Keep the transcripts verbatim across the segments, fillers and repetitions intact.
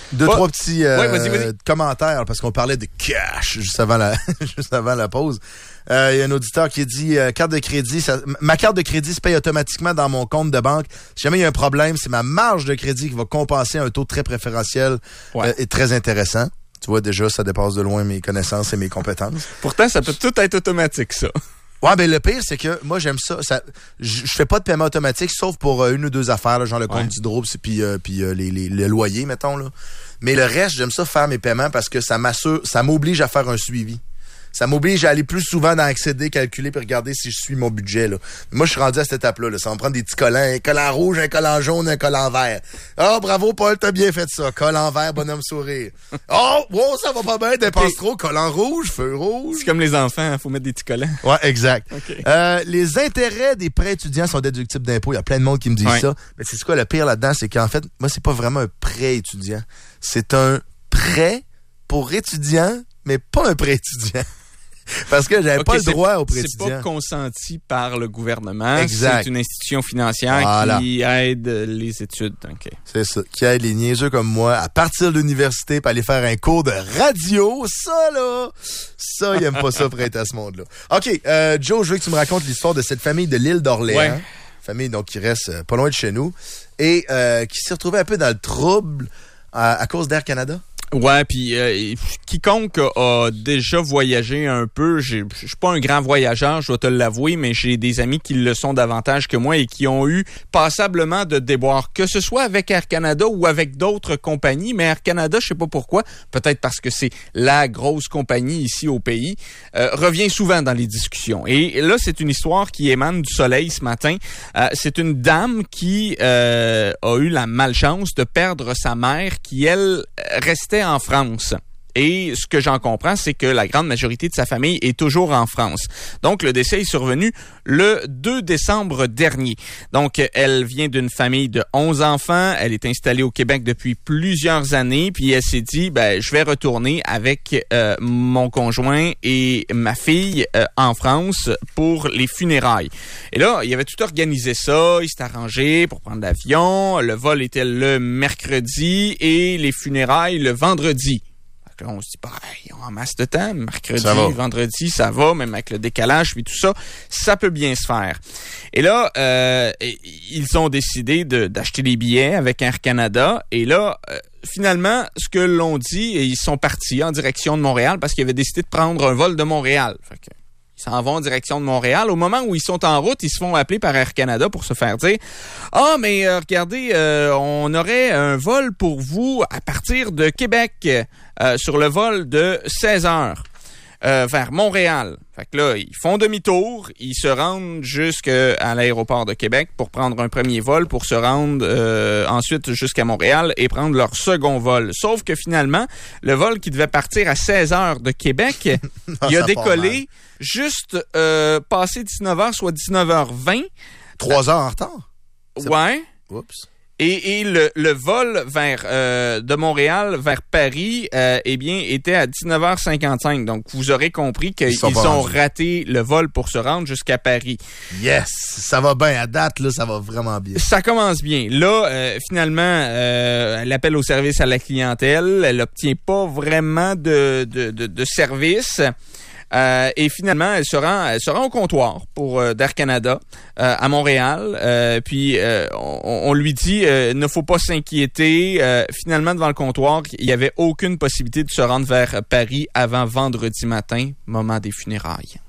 Deux, oh. trois petits euh, ouais, vas-y, vas-y. commentaires, parce qu'on parlait de cash juste avant la, juste avant la pause. Il euh, y a un auditeur qui dit euh, carte de crédit, ça, ma carte de crédit se paye automatiquement dans mon compte de banque. Si jamais il y a un problème, c'est ma marge de crédit qui va compenser un taux très préférentiel ouais. euh, et très intéressant. Tu vois, déjà, ça dépasse de loin mes connaissances et mes compétences. Pourtant, ça peut tout être automatique, ça. Ouais, ben le pire, c'est que moi, j'aime ça. ça je fais pas de paiement automatique, sauf pour euh, une ou deux affaires, là, genre le compte ouais. d'hydro, puis euh, puis euh, les, les, les loyers, mettons. Là. Mais le reste, j'aime ça faire mes paiements parce que ça m'assure, ça m'oblige à faire un suivi. Ça m'oblige à aller plus souvent dans accéder, calculer puis regarder si je suis mon budget. Là. Moi, je suis rendu à cette étape-là. Là. Ça va me prendre des petits collants. Un collant rouge, un collant jaune, un collant vert. Ah, oh, bravo, Paul, t'as bien fait ça. Collant vert, bonhomme sourire. Oh, wow, ça va pas bien, dépense okay. trop. Collant rouge, feu rouge. C'est comme les enfants, il faut mettre des petits collants. Ouais, exact. Okay. Euh, les intérêts des prêts étudiants sont déductibles d'impôts. Il y a plein de monde qui me dit ouais. ça. Mais c'est quoi le pire là-dedans? C'est qu'en fait, moi, c'est pas vraiment un prêt étudiant. C'est un prêt pour étudiants, mais pas un prêt étudiant. Parce que j'avais okay, pas le droit au prêt étudiant. C'est pas consenti par le gouvernement. Exact. C'est une institution financière voilà. qui aide les études. Okay. C'est ça. Qui aide les niaiseux comme moi à partir de l'université pour aller faire un cours de radio. Ça, là, ça, ils aiment pas ça prêter à ce monde-là. OK, euh, Joe, je veux que tu me racontes l'histoire de cette famille de l'île d'Orléans. Ouais. Famille donc qui reste euh, pas loin de chez nous et euh, qui s'est retrouvée un peu dans le trouble à, à cause d'Air Canada. Ouais, puis euh, quiconque a déjà voyagé un peu, je suis pas un grand voyageur, je dois te l'avouer, mais j'ai des amis qui le sont davantage que moi et qui ont eu passablement de déboires, que ce soit avec Air Canada ou avec d'autres compagnies, mais Air Canada, je sais pas pourquoi, peut-être parce que c'est la grosse compagnie ici au pays, euh, revient souvent dans les discussions. Et là, c'est une histoire qui émane du soleil ce matin. Euh, c'est une dame qui euh, a eu la malchance de perdre sa mère qui, elle, restait en France. Et ce que j'en comprends, c'est que la grande majorité de sa famille est toujours en France. Donc, le décès est survenu le deux décembre dernier. Donc, elle vient d'une famille de onze enfants. Elle est installée au Québec depuis plusieurs années. Puis, elle s'est dit, ben, je vais retourner avec euh, mon conjoint et ma fille euh, en France pour les funérailles. Et là, il avait tout organisé ça. Il s'est arrangé pour prendre l'avion. Le vol était le mercredi et les funérailles le vendredi. Là, on se dit, bah, ils ont en masse de temps. Mercredi, vendredi, ça va, même avec le décalage, puis tout ça, ça peut bien se faire. Et là, euh, ils ont décidé de, d'acheter des billets avec Air Canada. Et là, euh, finalement, ce que l'on dit, ils sont partis en direction de Montréal parce qu'ils avaient décidé de prendre un vol de Montréal. Fait que, ils s'en vont en direction de Montréal. Au moment où ils sont en route, ils se font appeler par Air Canada pour se faire dire « Ah, mais euh, regardez, euh, on aurait un vol pour vous à partir de Québec euh, sur le vol de seize heures euh, vers Montréal. » Fait que là, ils font demi-tour, ils se rendent jusqu'à l'aéroport de Québec pour prendre un premier vol, pour se rendre euh, ensuite jusqu'à Montréal et prendre leur second vol. Sauf que finalement, le vol qui devait partir à seize heures de Québec, non, il a décollé juste euh, passé dix-neuf heures, soit dix-neuf heures vingt. Trois heures en retard? C'est ouais. Oups. Et, et le, le vol vers euh, de Montréal vers Paris, euh, eh bien, était à dix-neuf heures cinquante-cinq. Donc, vous aurez compris qu'ils ils ont raté le vol pour se rendre jusqu'à Paris. Yes! Ça va bien. À date, là, ça va vraiment bien. Ça commence bien. Là, euh, finalement, euh, elle appelle au service à la clientèle. Elle n'obtient pas vraiment de, de, de, de service. Euh, et finalement, elle se rend, elle se rend au comptoir pour euh, d'Air Canada euh, à Montréal. Euh, puis euh, on, on lui dit, euh, ne faut pas s'inquiéter. Euh, finalement, devant le comptoir, il n'y avait aucune possibilité de se rendre vers Paris avant vendredi matin, moment des funérailles.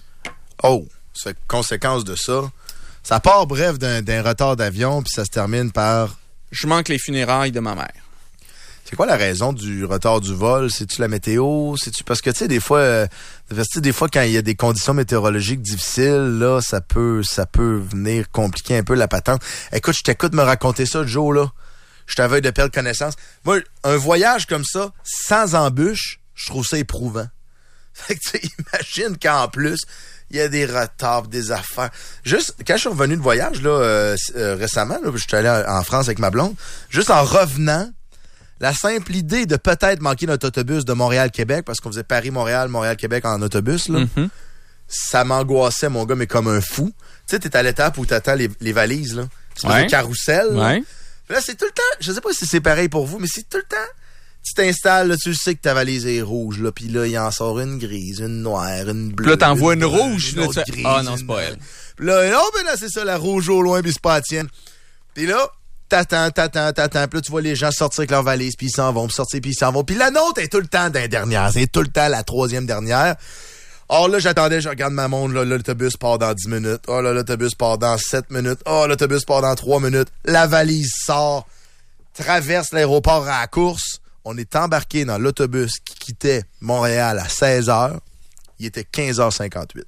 Oh, c'est conséquence de ça. Ça part bref d'un, d'un retard d'avion, puis ça se termine par... Je manque les funérailles de ma mère. C'est quoi la raison du retard du vol? C'est-tu la météo? C'est-tu parce que tu sais des fois, euh, des fois quand il y a des conditions météorologiques difficiles, là, ça peut, ça peut venir compliquer un peu la patente. Écoute, je t'écoute me raconter ça, Joe, là. Je t'aveugle de perdre connaissance. Moi, un voyage comme ça, sans embûche, je trouve ça éprouvant. Fait que tu sais, imagine qu'en plus, il y a des retards, des affaires. Juste, quand je suis revenu de voyage, là, euh, euh, récemment, là, je suis allé en France avec ma blonde, juste en revenant, la simple idée de peut-être manquer notre autobus de Montréal-Québec, parce qu'on faisait Paris-Montréal, Montréal-Québec en autobus, là, mm-hmm. ça m'angoissait, mon gars, mais comme un fou. Tu sais, t'es à l'étape où t'attends les, les valises, là. C'est ouais. un carrousel. Ouais. Là. là, c'est tout le temps, je sais pas si c'est pareil pour vous, mais c'est tout le temps Tu t'installes, là, tu sais que ta valise est rouge, là, puis là, il en sort une grise, une noire, une bleue. Puis là, t'envoies une, une rouge, une là, autre tu... grise, Ah non, c'est une... pas elle. Puis là, oh, ben là, c'est ça, la rouge au loin, puis c'est pas la tienne. Puis là, t'attends, t'attends, t'attends, puis là, tu vois les gens sortir avec leur valise, puis ils s'en vont, puis sortir, puis ils s'en vont. Puis la nôtre est tout le temps dans la dernière, c'est tout le temps la troisième dernière. Or là, j'attendais, je regarde ma montre, là, l'autobus part dans dix minutes. Oh là, l'autobus part dans sept minutes. Oh, l'autobus part dans trois minutes. La valise sort, traverse l'aéroport à la course. On est embarqué dans l'autobus qui quittait Montréal à seize heures. Il était quinze heures cinquante-huit.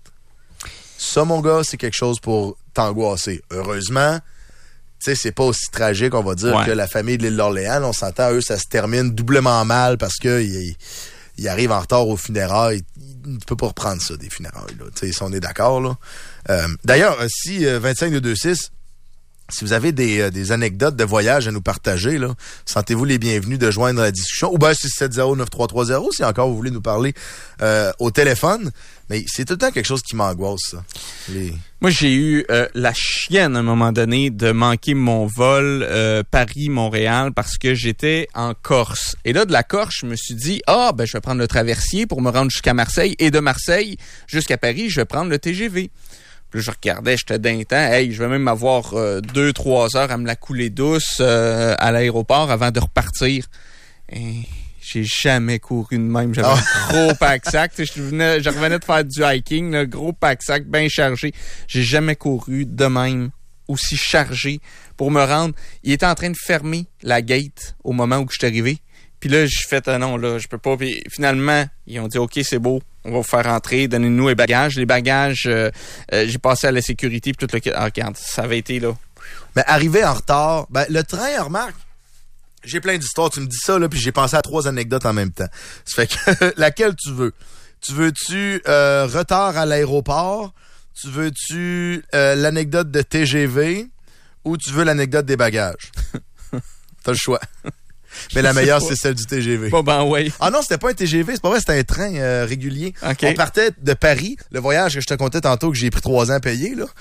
Ça, mon gars, c'est quelque chose pour t'angoisser. Heureusement, tu sais, c'est pas aussi tragique, on va dire, ouais. que la famille de l'île d'Orléans. On s'entend, eux, ça se termine doublement mal parce que il, il arrive en retard aux funérailles. Il ne peut pas reprendre ça, des funérailles, là. Tu sais, si on est d'accord, là. Euh, d'ailleurs, si euh, vingt-cinq deux vingt-six... Si vous avez des, euh, des anecdotes de voyage à nous partager, là, sentez-vous les bienvenus de joindre la discussion. Ou bien six sept zéro neuf trois trois zéro, si encore vous voulez nous parler euh, au téléphone. Mais c'est tout le temps quelque chose qui m'angoisse, ça. Les... Moi, j'ai eu euh, la chienne à un moment donné de manquer mon vol euh, Paris-Montréal parce que j'étais en Corse. Et là, de la Corse, je me suis dit, ah, ben je vais prendre le traversier pour me rendre jusqu'à Marseille. Et de Marseille jusqu'à Paris, je vais prendre le T G V. Puis là, je regardais, j'étais d'un temps. Hey, je vais même avoir euh, deux, trois heures à me la couler douce euh, à l'aéroport avant de repartir. Et j'ai jamais couru de même. J'avais oh. un gros pack-sac. Je, venais, je revenais de faire du hiking, là, gros pack-sac bien chargé. J'ai jamais couru de même aussi chargé pour me rendre. Il était en train de fermer la gate au moment où je suis arrivé. Puis là, j'ai fait un non, là, je peux pas. Puis finalement, ils ont dit, OK, c'est beau. On va vous faire entrer, donnez-nous les bagages. Les bagages, euh, euh, j'ai passé à la sécurité puis tout le... Ah, regarde, ça avait été là. Mais arrivé en retard, ben le train, remarque, j'ai plein d'histoires. Tu me dis ça, là, puis j'ai pensé à trois anecdotes en même temps. Ça fait que, laquelle tu veux? Tu veux-tu euh, retard à l'aéroport? Tu veux-tu euh, l'anecdote de T G V? Ou tu veux l'anecdote des bagages? T'as le choix. Mais la meilleure, c'est celle du T G V. Bon, ben oui. Ah non, c'était pas un T G V, c'est pas vrai, c'était un train euh, régulier. Okay. On partait de Paris, le voyage que je te contais tantôt que j'ai pris trois ans à payer, là.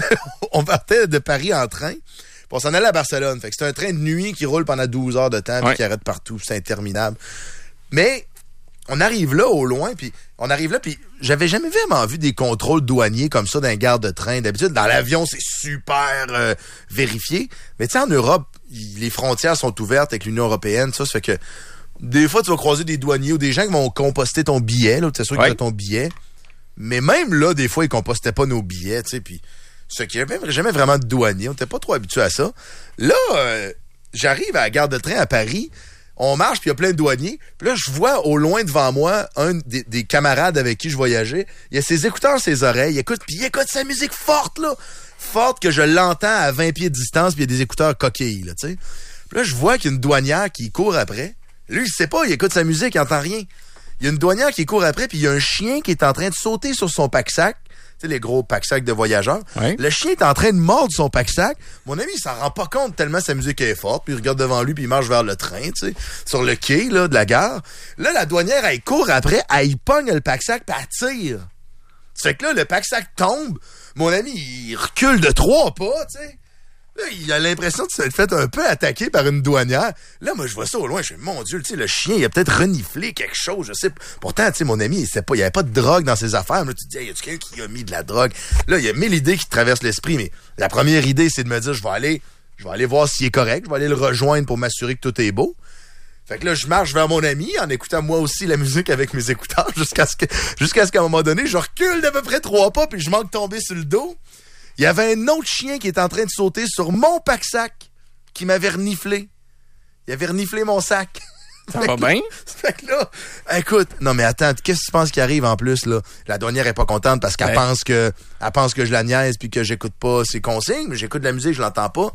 On partait de Paris en train, puis on s'en allait à Barcelone. Fait que c'est un train de nuit qui roule pendant douze heures de temps, puis ouais. qui arrête partout, c'est interminable. Mais on arrive là au loin, puis on arrive là, puis j'avais jamais vraiment vu des contrôles douaniers comme ça dans les gares de train. D'habitude, dans l'avion, c'est super euh, vérifié. Mais tu sais, en Europe, les frontières sont ouvertes avec l'Union européenne, ça, ça fait que des fois, tu vas croiser des douaniers ou des gens qui vont composter ton billet, là, tu es sûr que tu as ton billet. Mais même là, des fois, ils compostaient pas nos billets, tu sais, puis ce qui n'avait jamais vraiment de douanier, on n'était pas trop habitué à ça. Là, euh, j'arrive à la gare de train à Paris, on marche, puis il y a plein de douaniers. Puis là, je vois au loin devant moi un des, des camarades avec qui je voyageais. Il a ses écouteurs sur ses oreilles. Il écoute, puis il écoute sa musique forte, là. Forte que je l'entends à vingt pieds de distance, puis il y a des écouteurs coquilles, là, tu sais. Puis là, je vois qu'il y a une douanière qui court après. Lui, il sait pas, il écoute sa musique, il entend rien. Il y a une douanière qui court après, puis il y a un chien qui est en train de sauter sur son pack-sac. Tu sais, les gros pack-sacs de voyageurs. Oui. Le chien est en train de mordre son pack-sac. Mon ami, il s'en rend pas compte tellement sa musique est forte. Puis il regarde devant lui, puis il marche vers le train, tu sais, sur le quai là, de la gare. Là, la douanière, elle court après, elle pogne le pack-sac, puis elle tire. Ça fait que là, le pack-sac tombe. Mon ami, il recule de trois pas, tu sais. Là, il a l'impression de s'être fait un peu attaquer par une douanière. Là, moi, je vois ça au loin. Je fais, mon Dieu, tu sais, le chien, il a peut-être reniflé quelque chose, je sais. Pourtant, tu sais, mon ami, il sait pas, il y avait pas de drogue dans ses affaires. Là, tu te dis, hey, y a quelqu'un qui a mis de la drogue? Là, il y a mille idées qui te traversent l'esprit, mais la première idée, c'est de me dire, je vais aller, je vais aller voir s'il est correct. Je vais aller le rejoindre pour m'assurer que tout est beau. Fait que là, je marche vers mon ami en écoutant moi aussi la musique avec mes écouteurs jusqu'à ce que, jusqu'à ce qu'à un moment donné, je recule d'à peu près trois pas puis je manque de tomber sur le dos. Il y avait un autre chien qui était en train de sauter sur mon pack-sac qui m'avait reniflé. Il avait reniflé mon sac. Ça va bien? Fait que là, écoute, non mais attends, qu'est-ce que tu penses qui arrive en plus, là? La douanière est pas contente parce qu'elle ouais. pense que, elle pense que je la niaise puis que j'écoute pas ses consignes, mais j'écoute de la musique, je l'entends pas.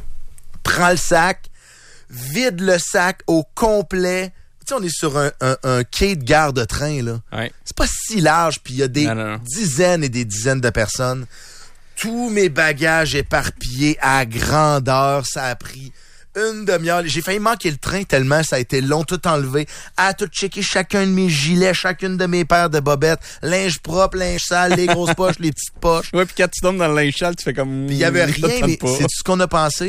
Prends le sac, vide le sac au complet. Tu sais, on est sur un, un, un quai de gare de train, là. Ouais. C'est pas si large, puis il y a des non, non, non. dizaines et des dizaines de personnes. Tous mes bagages éparpillés à grandeur, ça a pris une demi-heure. J'ai failli manquer le train tellement ça a été long, tout enlevé. À tout checker chacun de mes gilets, chacune de mes paires de bobettes, linge propre, linge sale, les grosses poches, les petites poches. Ouais, puis quand tu tombes dans le linge sale, tu fais comme... Il y avait rien, mais c'est ce qu'on a pensé.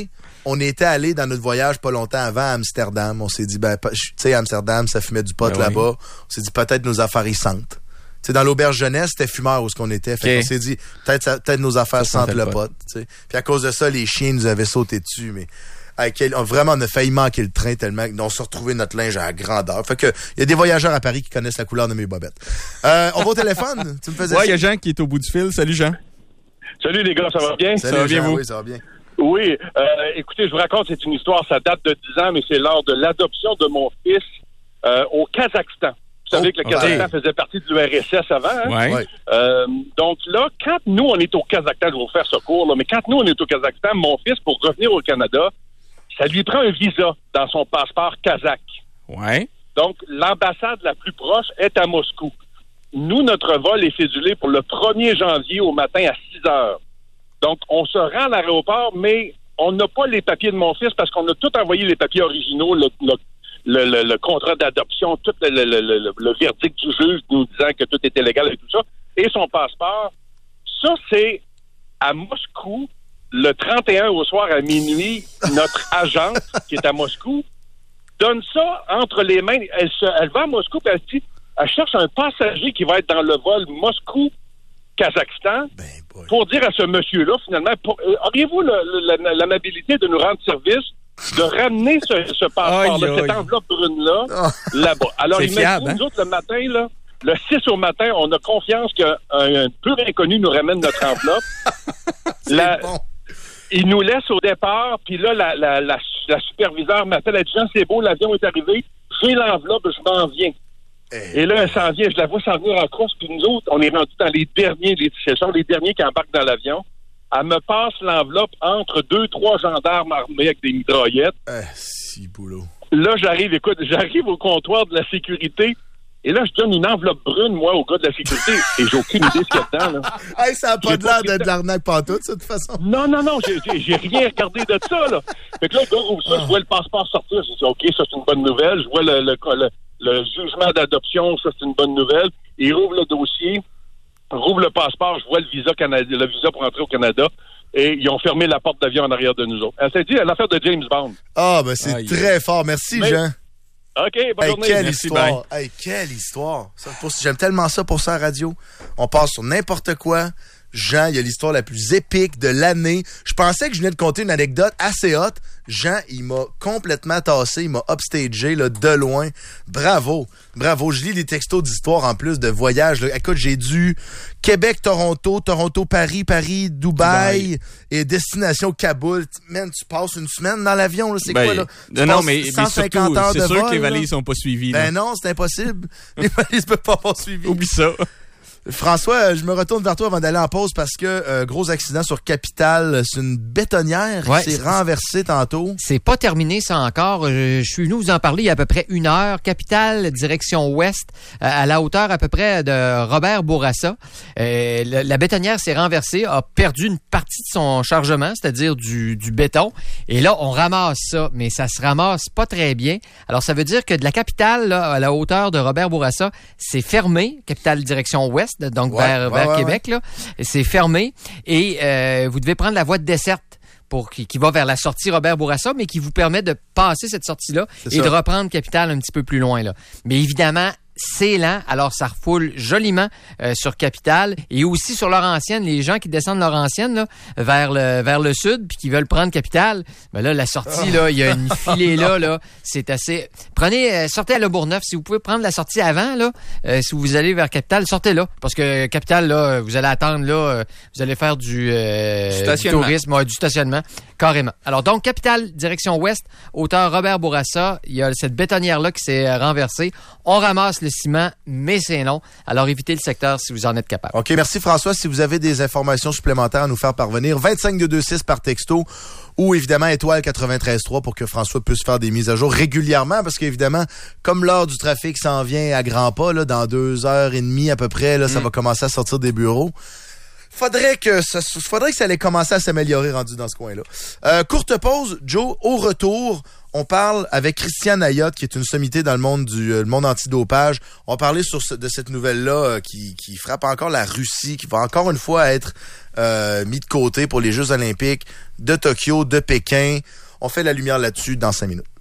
on était allé dans notre voyage pas longtemps avant à Amsterdam. On s'est dit, ben, tu sais, Amsterdam, ça fumait du pot ben là-bas. Oui. On s'est dit, peut-être nos affaires y sentent. Tu sais, dans l'auberge jeunesse, c'était fumeur où ce qu'on était. Fait okay. qu'on s'est dit, peut-être, ça, peut-être nos affaires ça sentent le pot. Tu sais. Puis à cause de ça, les chiens nous avaient sauté dessus, mais à quel, on, vraiment, on a failli manquer le train tellement qu'on s'est retrouvé notre linge à la grandeur. Fait que, il y a des voyageurs à Paris qui connaissent la couleur de mes bobettes. Euh, on va au téléphone? Tu me faisais ouais, il y a Jean qui est au bout du fil. Salut, Jean. Salut, les gars, ça va bien? Salut, ça va bien, Jean, vous? Oui, ça va bien. Oui, euh, écoutez, je vous raconte, c'est une histoire, ça date de dix ans, mais c'est lors de l'adoption de mon fils euh, au Kazakhstan. Vous savez oh, que le Kazakhstan okay. faisait partie de l'U R S S avant. Hein? Ouais. Euh, donc là, quand nous, on est au Kazakhstan, je vais vous faire ce cours, là, mais quand nous, on est au Kazakhstan, mon fils, pour revenir au Canada, ça lui prend un visa dans son passeport kazakh. Ouais. Donc, l'ambassade la plus proche est à Moscou. Nous, notre vol est cédulé pour le premier janvier au matin à six heures. Donc, on se rend à l'aéroport, mais on n'a pas les papiers de mon fils parce qu'on a tout envoyé les papiers originaux, le, le, le, le, le contrat d'adoption, tout le, le, le, le verdict du juge nous disant que tout était légal et tout ça, et son passeport. Ça, c'est à Moscou, le trente et un au soir à minuit, notre agente, qui est à Moscou, donne ça entre les mains. Elle, se, elle va à Moscou et elle dit, elle cherche un passager qui va être dans le vol Moscou-Kazakhstan ben pour dire à ce monsieur-là, finalement, pour, euh, auriez-vous le, le, l'amabilité de nous rendre service, de ramener ce, ce passeport-là, cette enveloppe brune-là, oh. là-bas. Alors, imaginez, hein? Nous autres, le matin, là, le six au matin, on a confiance qu'un un pur inconnu nous ramène notre enveloppe. la, bon. Il nous laisse au départ, puis là, la, la, la, la superviseure m'appelle, elle dit, Jean, c'est beau, l'avion est arrivé, j'ai l'enveloppe, je m'en viens. Et là, elle s'en vient, je la vois s'en venir en course, puis nous autres, on est rendus dans les derniers, les, ce sont les derniers qui embarquent dans l'avion. Elle me passe l'enveloppe entre deux, trois gendarmes armés avec des mitraillettes. Ah, si boulot. Là, j'arrive, écoute, j'arrive au comptoir de la sécurité, et là, je donne une enveloppe brune, moi, au gars de la sécurité, et j'ai aucune idée ce qu'il y a dedans, là. Hey, ça n'a pas de l'air de, de l'arnaque pantoute, ça, de toute façon. Non, non, non, j'ai, j'ai, j'ai rien regardé de ça, là. Fait que là, le gars ouvre ça, oh. Je vois le passeport sortir, je dis, OK, ça, c'est une bonne nouvelle, je vois le, le, le Le jugement d'adoption, ça, c'est une bonne nouvelle. Il rouvre le dossier, rouvre le passeport, je vois le visa canadien, le visa pour entrer au Canada, et ils ont fermé la porte d'avion en arrière de nous autres. Elle s'est dit, l'affaire de James Bond. Ah, ben c'est ah, très yeah. fort. Merci, Mais, Jean. OK, bonne hey, journée. Quelle Merci, histoire. Hey, quelle histoire. Ça, pour, j'aime tellement ça pour ça à radio. On passe sur n'importe quoi. Jean, il y a l'histoire la plus épique de l'année. Je pensais que je venais de conter une anecdote assez hot. Jean, il m'a complètement tassé, il m'a upstagé là, de loin. Bravo, bravo. Je lis des textos d'histoire en plus de voyages. Là. Écoute, j'ai dû Québec-Toronto, Toronto-Paris, Paris-Dubaï Dubaï. Et destination Kaboul. Man, tu passes une semaine dans l'avion, là, c'est ben, quoi là? Tu non, mais, mais surtout, c'est sûr vol, que les valises là. Sont pas suivies. Ben là. non, c'est impossible. Les valises peuvent pas avoir suivi. Oublie ça. François, je me retourne vers toi avant d'aller en pause parce que euh, gros accident sur Capitale, c'est une bétonnière ouais, qui s'est renversée tantôt. C'est pas terminé ça encore. Je, je suis venu vous en parler il y a à peu près une heure. Capitale, direction ouest, euh, à la hauteur à peu près de Robert Bourassa. Euh, la, la bétonnière s'est renversée, a perdu une partie de son chargement, c'est-à-dire du, du béton. Et là, on ramasse ça, mais ça se ramasse pas très bien. Alors, ça veut dire que de la Capitale, là, à la hauteur de Robert Bourassa, c'est fermé. Capitale, direction ouest. Donc ouais, vers, ouais, vers ouais, Québec, ouais. Là. C'est fermé et euh, vous devez prendre la voie de desserte pour qui, qui va vers la sortie Robert Bourassa, mais qui vous permet de passer cette sortie-là c'est et ça. De reprendre Capitale un petit peu plus loin. Là. Mais évidemment, c'est lent, alors ça refoule joliment euh, sur Capitale et aussi sur Laurentienne. Les gens qui descendent Laurentienne là, vers le vers le sud puis qui veulent prendre Capitale, ben là la sortie là, il y a une filée là là, c'est assez. Prenez euh, sortez à Le Bourgneuf si vous pouvez prendre la sortie avant là, euh, si vous allez vers Capitale, sortez là parce que Capitale là, vous allez attendre là, euh, vous allez faire du, euh, du tourisme, ouais, du stationnement carrément. Alors donc Capitale direction ouest, hauteur Robert Bourassa, il y a cette bétonnière là qui s'est renversée. On ramasse le ciment, mais c'est long. Alors, évitez le secteur si vous en êtes capable. OK, merci François. Si vous avez des informations supplémentaires à nous faire parvenir, vingt-cinq deux cent vingt-six par texto ou évidemment étoile quatre-vingt-treize trois pour que François puisse faire des mises à jour régulièrement parce qu'évidemment, comme l'heure du trafic s'en vient à grands pas, là, dans deux heures et demie à peu près, là, mm. ça va commencer à sortir des bureaux. Faudrait que ça, faudrait que ça allait commencer à s'améliorer rendu dans ce coin-là. Euh, courte pause, Joe, au retour, on parle avec Christiane Ayotte, qui est une sommité dans le monde du euh, le monde antidopage. On va parler sur ce, de cette nouvelle-là euh, qui, qui frappe encore la Russie, qui va encore une fois être euh, mis de côté pour les Jeux olympiques de Tokyo, de Pékin. On fait la lumière là-dessus dans cinq minutes.